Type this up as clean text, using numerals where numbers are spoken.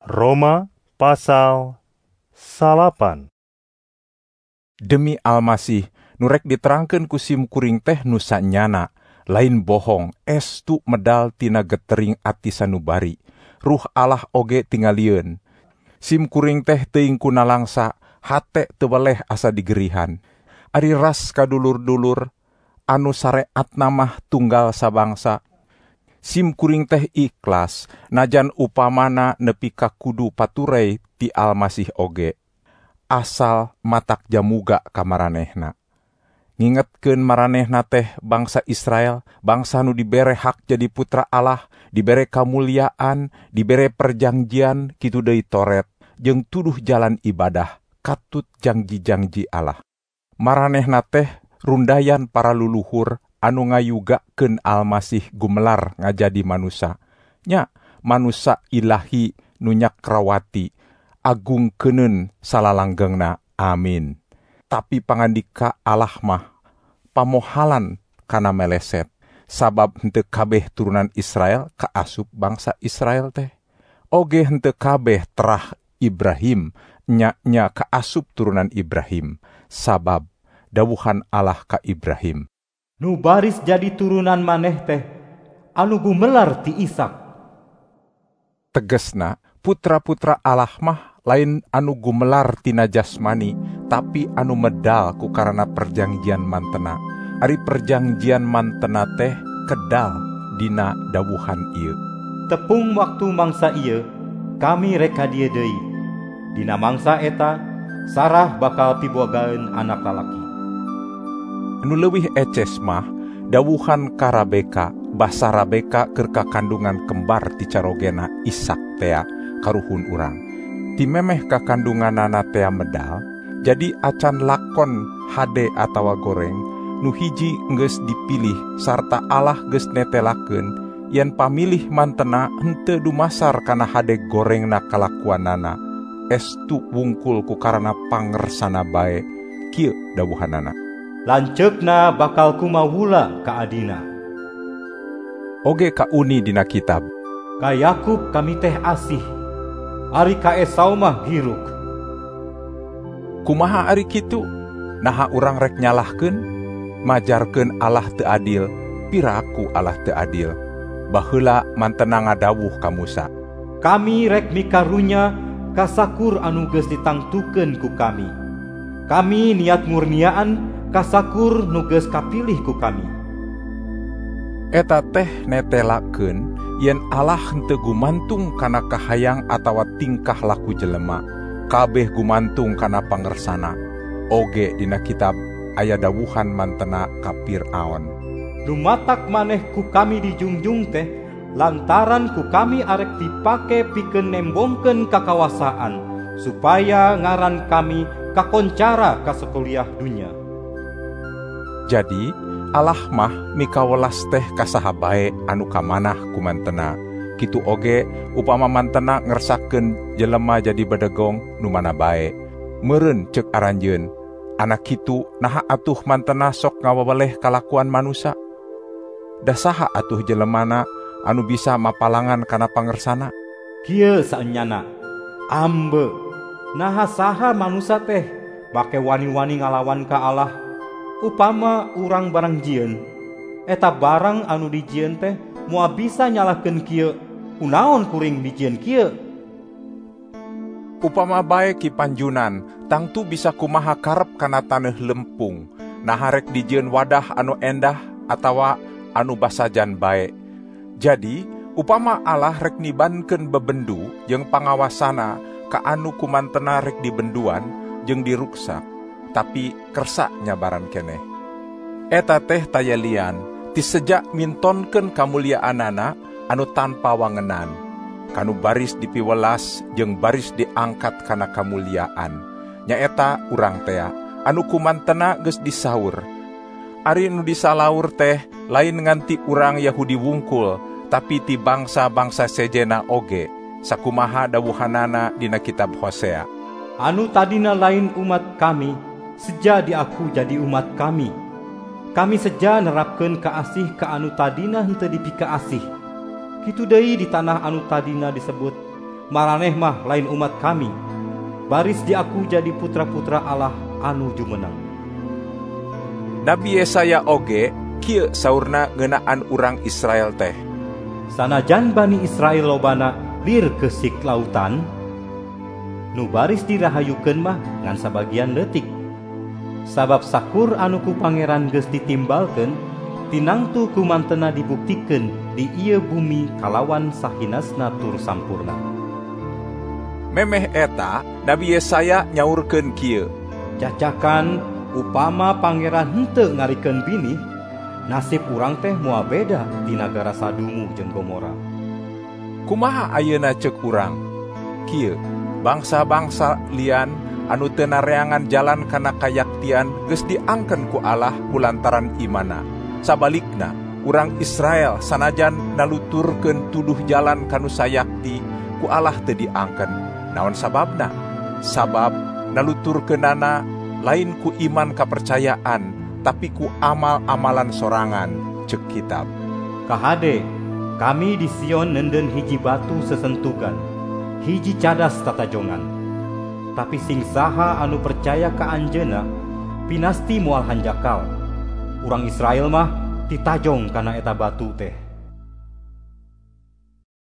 Roma pasal 8. Demi Almasih, nurek diterangkeun ku simkuring teh nu sanyana, lain bohong, estu medal tina getering ati sanubari. Ruh Allah oge tingalieun. Simkuring teh teuing ku nalangsa, hate teu weleh asa digerihan. Ari ras kadulur-dulur, anu sareatna mah tunggal sabangsa. Simkuring teh ikhlas, najan upamana nepi ka kudu paturei ti Almasih oge. Asal matak jamuga ka maranehna. Ngingetkeun maranehna teh bangsa Israel, bangsa nu dibere hak jadi putra Allah, dibere kamuliaan, dibere perjanjian kitu deui Toret, jeung tuduh jalan ibadah, katut janji-janji Allah. Maranehna teh rundayan para luluhur anu ngayugakeun Almasih gumelar ngajadi manusa. Nya manusa ilahi nu nyakrawati, agungkeunun salalanggengna. Amin. Tapi pangandika Allah mah pamohalan kana meleset, sabab henteu kabeh turunan Israel kaasup bangsa Israel teh. Oge henteu kabeh terah Ibrahim nya kaasup turunan Ibrahim, sabab dawuhan Allah ka Ibrahim, nu baris jadi turunan maneh teh anu gumelar ti Ishak. Tegesna putra-putra Allah mah lain anu gumelar tina jasmani, tapi anu medal ku karana perjanjian mantena. Ari perjanjian mantena teh kedal dina dawuhan ieu. Tepung waktu mangsa ieu kami rek ka dieu deui. Dina mangsa eta Sarah bakal pibogaeun anak lalaki. Nu leuwih eces mah dawuhan ka Rabeka, basa Rabeka keur kakandungan kembar ti carogena Ishak tea karuhun urang. Ti memeh kakandunganana tea medal, jadi acan lakon hade atawa goreng, nu hiji geus dipilih sarta Allah geus netelakeun yen pamilih mantena henteu dumasar kana hade gorengna kalakuanana, estu wungkul ku karana pangersana bae. Kieu dawuhanana, lanceukna bakal kumawula ka adina. Oge kauni dina kitab, Ka Yakub kami teh asih, ari ka Esau mah giruk. Kumaha ari kitu? Naha urang rek nyalahkeun? Majarkeun Allah teu adil, piraku Allah teu adil. Baheula mantena ngadawuh ka Musa, Kami rek mikarunya kasakur anu geus ditangtukeun ku kami. Kami niat murniaan kasakur nu geus kapilih ku kami. Eta teh netelakeun yen Allah henteu gumantung kana kahayang atawa tingkah laku jelema, kabeh gumantung kana pangersana. Oge dina kitab aya dawuhan mantena ka Firaun, Lumatak maneh ku kami dijungjung teh lantaran ku kami arek dipake pikeun nembongkeun kakawasaan, supaya ngaran kami kakoncara ka sakuliah dunya. Jadi Allah mah mikawelas teh kasaha bae anu kamanah ku mantena. Kitu oge upama mantena ngersakeun jelema jadi bedegong nu mana bae. Meureun ceuk aranjeun, anak kitu naha atuh mantena sok ngawaweleh kalakuan manusia? Da saha atuh jelemana anu bisa mapalangan kana pangersana? Kieu saenyana, ambe, naha saha manusia teh bake wani-wani ngalawan ka Allah? Upama urang barang jieun, eta barang anu dijieun teh moal bisa nyalahkeun kieu, kunaon kuring dijieun kieu? Upama bae ki panjunan, tangtu bisa kumaha karep kana taneuh lempung, naharek dijieun wadah anu endah atawa anu basajan bae. Jadi, upama Allah rek nibankeun bebendu jeung pangawasana ka anu kumantena rek dibenduan jeung diruksak, tapi kersa nyabaran keneh. Eta teh tayalian, ti sejak mintonkeun kamuliaanana anu tanpa wangenan, kanu baris dipiwelas jeung baris diangkat kana kamuliaan. Nyaeta urang tea, anu kumantena geus disaur. Ari nu disalaur teh lain nganti urang Yahudi wungkul, tapi ti bangsa-bangsa sejena oge, sakumaha dawuhanana dina kitab Hosea, Anu tadina lain umat kami, seja diaku jadi umat kami. Kami seja nerapkeun kaasih ka anu tadina henteu dipika asih. Kitu deui di tanah anu tadina disebut maraneh mah lain umat kami, baris diaku jadi putra-putra Allah anu jumeneng. Nabi Yesaya oge kieu saurna ngeunaan urang Israel teh. Sanajan Bani Israel lobana lir kesik lautan, nu baris dirahayukeun mah ngan sabagian leutik. Sabab sakur anu ku pangeran geus ditimbalkeun, tinangtu kumantena dibuktikeun di ieu bumi kalawan sahinasna tur sampurna. Memeh eta Nabi Yesaya nyaurkeun kieu. Cacakan upama pangeran henteu ngarikeun bini, nasib urang teh moal beda di nagara Sadumu jeung Gomora. Kumaha ayeuna ceuk urang? Kieu, bangsa-bangsa lian anu teu nareangan jalan kana kayaktian geus diangkeun ku Allah kulantaran imana. Sabalikna, urang Israel sanajan naluturkeun tuduh jalan kanu sayakti ku Allah teu diangkeun. Naon sababna? Sabab naluturkeunana lain ku iman kapercayaan, tapi ku amal-amalan sorangan, ceuk kitab. Kahade, kami di Sion nenden hiji batu sesentugan, hiji cadas tatajongan. Tapi sing saha anu percaya ka anjeunna, pinasti moal hanjakal. Urang Israel mah titajong kana eta batu teh.